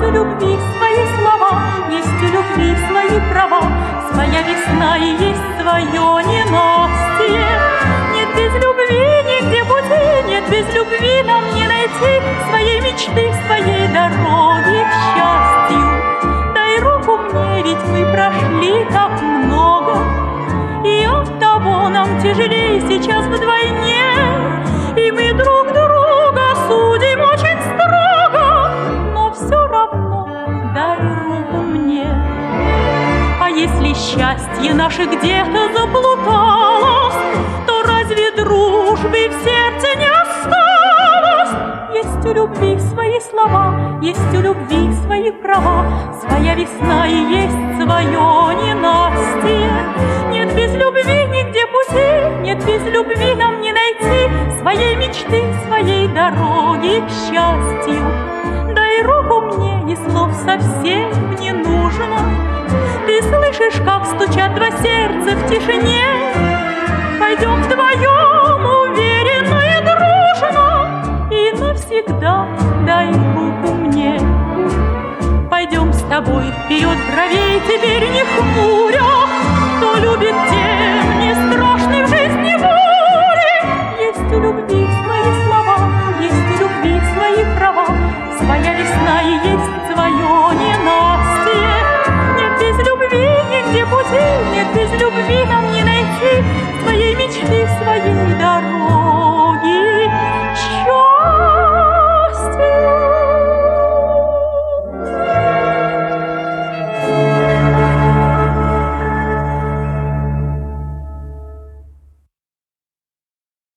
у любви свои слова, есть у любви свои права, своя весна и есть свое ненастье. Нет без любви нигде пути, нет без любви нам не найти своей мечты, своей дороги к счастью. Дай руку мне, ведь мы прошли так много, и оттого нам тяжелее сейчас вдвойне, и мы друг друга судим очень строго, но все равно дай руку мне. А если счастье наше где-то заплуталось, то разве дружбы в сердце не осталось? Есть у любви свои слова, есть у любви свои права, своя весна и есть свое ненастье. Нет без любви нигде пути, нет без любви нам не найти своей мечты, своей дороги к счастью. Дай руку мне, и слов совсем не нужно. Ты слышишь, как стучат два сердца в тишине? Пойдем вдвоем уверенно и дружно, и навсегда дай руку мне. Пойдем с тобой вперед, бровей теперь не хмуря, кто любит, тем не страшны в жизни бури. Есть у любви свои слова, есть у любви свои права, своя весна и есть свое ненастье. Нет без любви нигде пути, нет без любви нам не найти своей мечты, своей дороги